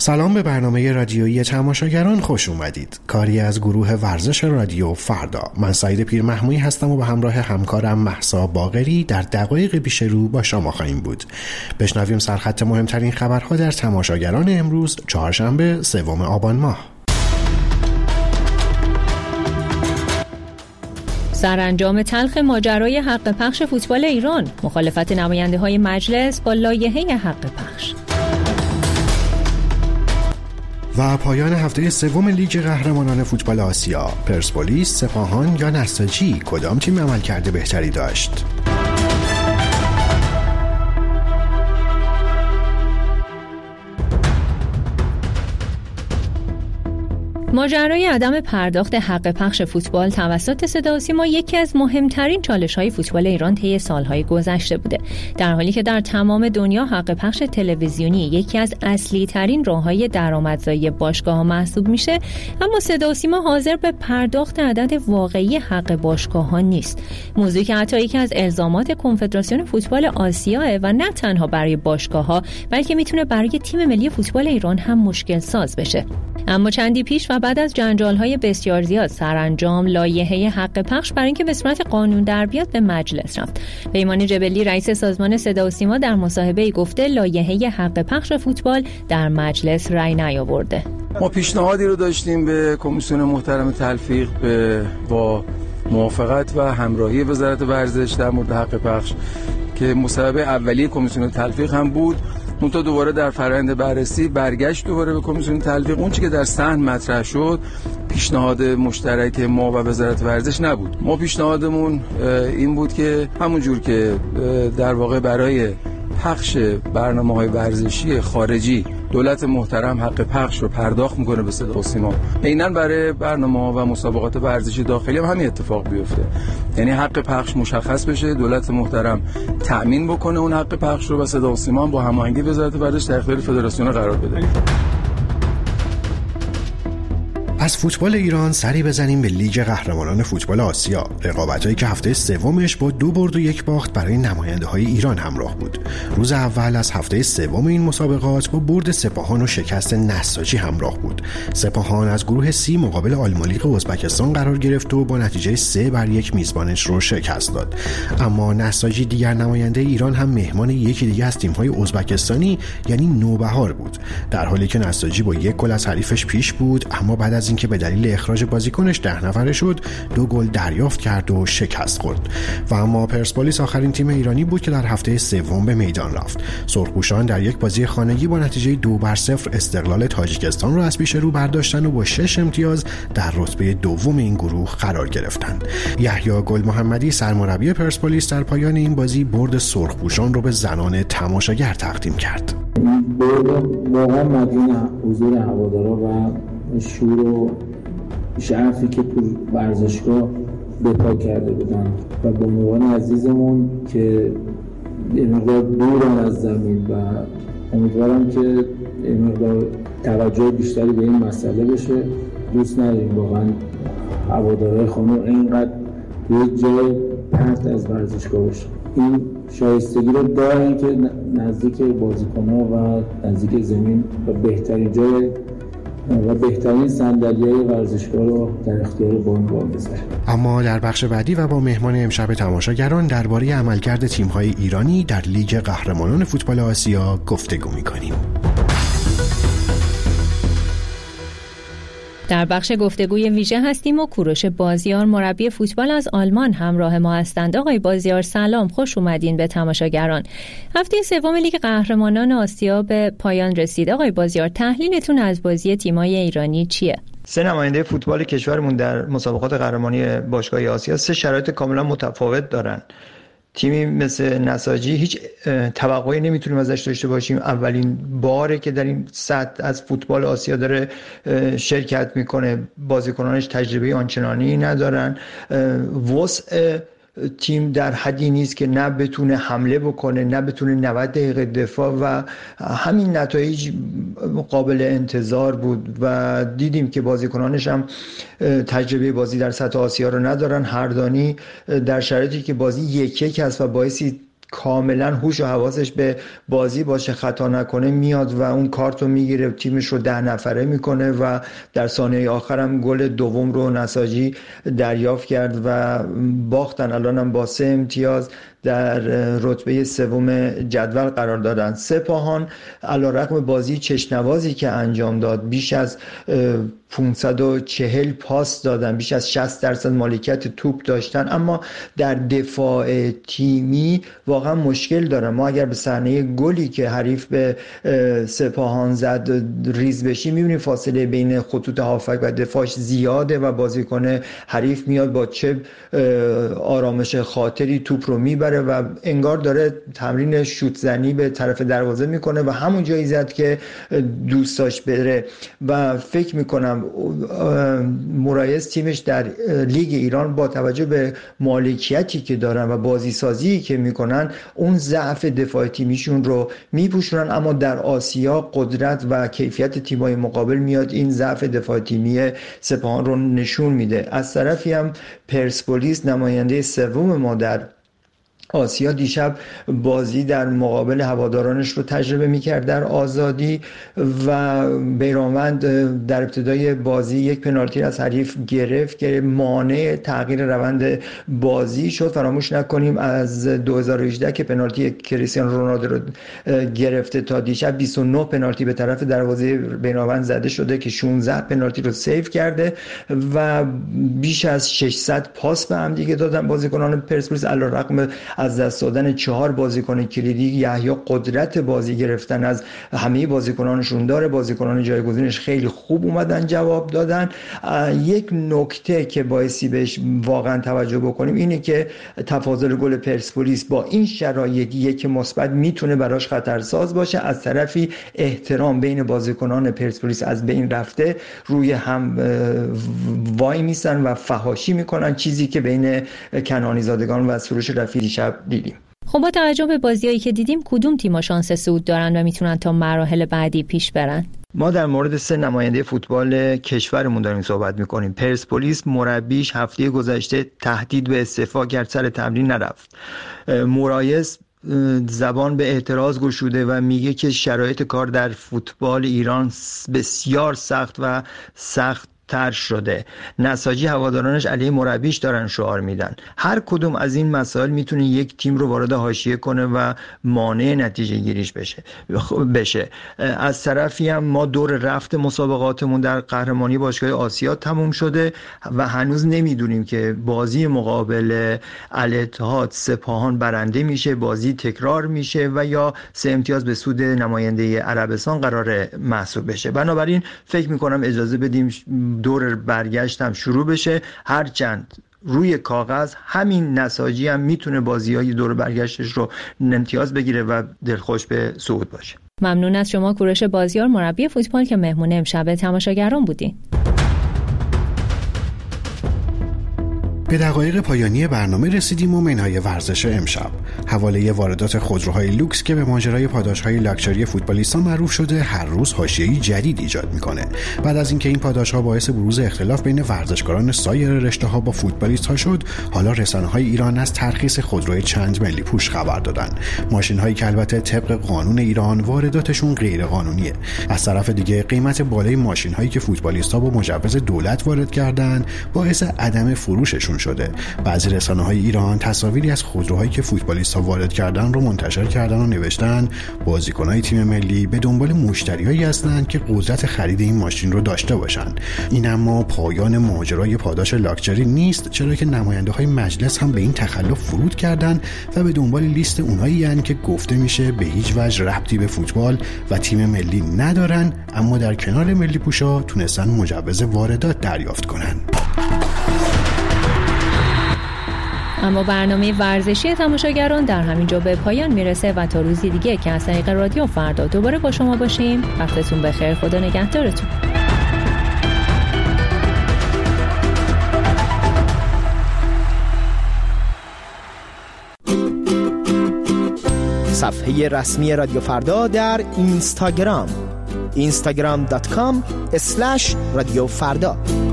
سلام به برنامه رادیویی تماشاگران خوش اومدید. کاری از گروه ورزش رادیو فردا. من سعید پیرمحمودی هستم و به همراه همکارم مهسا باقری در دقایق پیش رو با شما خواهیم بود. بشنویم سرخط مهمترین خبرها در تماشاگران امروز چهارشنبه 3 آبان ماه. سرانجام تلخ ماجرای حق پخش فوتبال ایران، مخالفت نماینده‌های مجلس با لایحه حق پخش. و پایان هفته سوم لیگ قهرمانان فوتبال آسیا، پرسپولیس، سپاهان یا نساجی کدام تیم عملکرد بهتری داشت؟ ماجرای عدم پرداخت حق پخش فوتبال توسط صدا و سیما یکی از مهمترین چالش‌های فوتبال ایران طی سال‌های گذشته بوده، در حالی که در تمام دنیا حق پخش تلویزیونی یکی از اصلی‌ترین راه‌های درآمدزایی باشگاه‌ها محسوب میشه، اما صدا و سیما حاضر به پرداخت عدد واقعی حق باشگاه‌ها نیست. موضوعی که حتی یکی از الزامات کنفدراسیون فوتبال آسیاه و نه تنها برای باشگاه‌ها بلکه میتونه برای تیم ملی فوتبال ایران هم مشکل ساز بشه. اما چندی پیش و بعد از جنجال‌های بسیار زیاد سرانجام لایحه حق پخش برای اینکه به صورت قانون در بیاد به مجلس رفت. پیمان جبلی رئیس سازمان صدا و سیما در مصاحبه‌ای گفته لایحه حق پخش فوتبال در مجلس رأی نیاورده. ما پیشنهادی رو داشتیم به کمیسیون محترم تلفیق با موافقت و همراهی وزارت ورزش در مورد حق پخش که مصوبه اولیه کمیسیون تلفیق هم بود. منتها دوباره در فرآیند بررسی برگشت دوباره به کمیسیون تلفیق. اون چیزی که در صحن مطرح شد پیشنهاد مشترک ما و وزارت ورزش نبود. ما پیشنهادمون این بود که همون جور که در واقع برای پخش برنامه‌های ورزشی خارجی دولت محترم حق پخش رو پرداخت میکنه به صدا و سیما، عیناً برای برنامه‌ها و مسابقات ورزشی داخلی هم همین اتفاق بیفته. یعنی حق پخش مشخص بشه، دولت محترم تأمین بکنه اون حق پخش رو و صدا و سیما با هماهنگی وزارت ورزش در اختیار فدراسیون قرار بده. از فوتبال ایران سری بزنیم به لیگ قهرمانان فوتبال آسیا. رقابت‌هایی که هفته سومش با 2 برد و 1 باخت برای نماینده‌های ایران همراه بود. روز اول از هفته سوم این مسابقات با برد سپاهان و شکست نساجی همراه بود. سپاهان از گروه C مقابل آلمالیق ازبکستان قرار گرفت و با نتیجه 3-1 میزبانش رو شکست داد. اما نساجی دیگر نماینده ایران هم مهمان یکی دیگه از تیم‌های ازبکستانی یعنی نوبهار بود. در حالی که نساجی با 1 گل از حریفش پیش بود، اما بعد از اینکه به دلیل اخراج بازیکنش 10 نفره شد 2 گل دریافت کرد و شکست خورد. و اما پرسپولیس آخرین تیم ایرانی بود که در هفته سوم به میدان رفت. سرخپوشان در یک بازی خانگی با نتیجه 2-0 استقلال تاجیکستان را از پیش رو برداشتن و با 6 امتیاز در رتبه دوم این گروه قرار گرفتند. یحیی گل محمدی سرمربی پرسپولیس در پایان این بازی برد سرخپوشان رو به زنان تماشاگر تقدیم کرد. برد واقعا مدیون حضور هوادارا و شور و شعفی که تو ورزشگاه به پا کرده بودن و با بانوان عزیزمون که یه مقدار دورن از زمین و امیدوارم که یه مقدار توجه بیشتری به این مسئله بشه. دوست نداریم واقعا هوادارهای خانم اینقدر توی جای پرت از ورزشگاه باشه. این شایستگی رو دارن که نزدیک بازیکن‌ها و نزدیک زمین و بهترین جای و بهترین صندلی‌های ورزشگاه رو در اختیار بانوان بذاره. اما در بخش بعدی و با مهمان امشب تماشاگران درباره عملکرد تیم‌های ایرانی در لیگ قهرمانان فوتبال آسیا گفتگو می‌کنیم. در بخش گفتگوی ویژه هستیم و کوروش بازیار مربی فوتبال از آلمان همراه ما هستند. آقای بازیار سلام، خوش اومدین به تماشاگران. هفته سوم لیگ قهرمانان آسیا به پایان رسید. آقای بازیار تحلیلتون از بازی تیم‌های ایرانی چیه؟ 3 نماینده فوتبال کشورمون در مسابقات قهرمانی باشگاه آسیا 3 شرایط کاملا متفاوت دارن. تیمی مثل نساجی هیچ توقعی نمیتونیم ازش داشته باشیم. اولین باره که در این سطح از فوتبال آسیا داره شرکت میکنه، بازیکنانش تجربه آنچنانی ندارن، وسع تیم در حدی نیست که نه بتونه حمله بکنه نه بتونه 90 دقیقه دفاع و همین نتایج قابل انتظار بود و دیدیم که بازیکنانش هم تجربه بازی در سطح آسیا رو ندارن. هردانی در شرایطی که بازی 1-1 است و باعثی کاملا هوش و حواسش به بازی باشه، خطا نکنه، میاد و اون کارت رو میگیره، تیمش رو 10 نفره میکنه و در ثانیه آخر هم گل دوم رو نساجی دریافت کرد و باختن. الان هم با 3 امتیاز در رتبه 3 جدول قرار دادن. سپاهان علیرغم بازی چشنوازی که انجام داد، بیش از 540 پاس دادن، بیش از 60% مالکیت توپ داشتن، اما در دفاع تیمی واقعا مشکل دارن. ما اگر به صحنه گلی که حریف به سپاهان زد ریز بشیم، می‌بینیم فاصله بین خطوط هافک و دفاعش زیاده و بازیکن حریف میاد با چه آرامش خاطری توپ رو میبره و انگار داره تمرین شوت زنی به طرف دروازه میکنه و همون جایی زد که دوست داشت بره. و فکر میکنم مورایس تیمش در لیگ ایران با توجه به مالکیتی که دارن و بازی سازی که میکنن اون ضعف دفاع تیمیشون رو میپوشونن، اما در آسیا قدرت و کیفیت تیم‌های مقابل میاد این ضعف دفاع تیمی سپاهان رو نشون میده. از طرفی هم پرسپولیس نماینده 3 ما در آسیا دیشب بازی در مقابل هوادارانش رو تجربه می‌کرد در آزادی و بیرانوند در ابتدای بازی یک پنالتی از حریف گرفت که مانع تغییر روند بازی شد. فراموش نکنیم از 2018 که پنالتی کریستیانو رونالدو رو گرفته تا دیشب 29 پنالتی به طرف دروازه بیرانوند زده شده که 16 پنالتی رو سیو کرده و بیش از 600 پاس به هم دیگه دادن بازیکنان پرسپولیس. علیرغم از دست دادن 4 بازیکن کلیدی، یحیی قدرت بازی گرفتن از همه بازیکنانشون داره. بازیکنان جایگزینش خیلی خوب اومدن جواب دادن. یک نکته که بایستی بهش واقعا توجه بکنیم اینه که تفاضل گل پرسپولیس با این شرایط یک مثبت میتونه براش خطرساز باشه. از طرفی احترام بین بازیکنان پرسپولیس از بین رفته، روی هم وای میسن و فحاشی میکنن، چیزی که بین کنعانی زادگان و سروش رفیعی دیشب دیدیم. خب با توجه به بازیایی که دیدیم کدوم تیم‌ها شانس صعود دارن و میتونن تا مراحل بعدی پیش برن؟ ما در مورد 3 نماینده فوتبال کشورمون داریم صحبت میکنیم. پرسپولیس مربیش هفته گذشته تهدید به استعفا کرد، سر تمرین نرفت. مورایس زبان به اعتراض گشوده و میگه که شرایط کار در فوتبال ایران بسیار سخت و سخت تر شده. نساجی هوادارانش علیه مربیش دارن شعار میدن. هر کدوم از این مسائل میتونه یک تیم رو وارد حاشیه کنه و مانع نتیجه گیریش بشه. از طرفی هم ما دور رفت مسابقاتمون در قهرمانی باشگاه آسیا تموم شده و هنوز نمیدونیم که بازی مقابل الاتحاد سپاهان برنده میشه، بازی تکرار میشه و یا 3 امتیاز به سود نماینده عربستان قراره محسوب بشه. بنابراین فکر میکنم اجازه بدیم دور برگشت هم شروع بشه، هرچند روی کاغذ همین نساجی هم میتونه بازی‌های دور برگشتش رو امتیاز بگیره و دلخوش به صعود باشه. ممنون از شما کوروش بازیار، مربی فوتبال که مهمون امشب تماشاگران بودین. به دقایق پایانی برنامه رسیدیم و منهای ورزش امشب. حواله واردات خودروهای لوکس که به ماجرای پاداش‌های لاکچری فوتبالیستان معروف شده، هر روز حاشیه‌ای جدید ایجاد می‌کنه. بعد از اینکه این پاداش‌ها باعث بروز اختلاف بین ورزشکاران سایر رشته‌ها با فوتبالیست‌ها شد، حالا رسانه‌های ایران از ترخیص خودروی چند ملی پوش خبر دادن. ماشین‌هایی که البته طبق قانون ایران وارداتشون غیر قانونیه. از طرف دیگه قیمت بالای ماشین‌هایی که فوتبالیست‌ها با مجوز دولت وارد کردن، باعث عدم فروششون شده. بعضی رسانه‌های ایران تصاویری از خودروهایی که فوتبالیست‌ها وارد کردن رو منتشر کردن و نوشتن بازیکن‌های تیم ملی به دنبال مشتریایی هستند که قدرت خرید این ماشین رو داشته باشن. این اما پایان ماجرای پاداش لاکچری نیست، چرا که نماینده‌های مجلس هم به این تخلف فرود کردن و به دنبال لیست اونایی هستند که گفته میشه به هیچ وجه ربطی به فوتبال و تیم ملی ندارن، اما در کنار ملی پوشا تونستن مجوز واردات دریافت کنن. اما برنامه ورزشی تماشاگران در همین جا به پایان میرسه و تا روزی دیگه که از طریق رادیو فردا دوباره با شما باشیم. وقتتون بخیر، خدا نگهدارتون. صفحه رسمی رادیو فردا در اینستاگرام instagram.com/رادیو فردا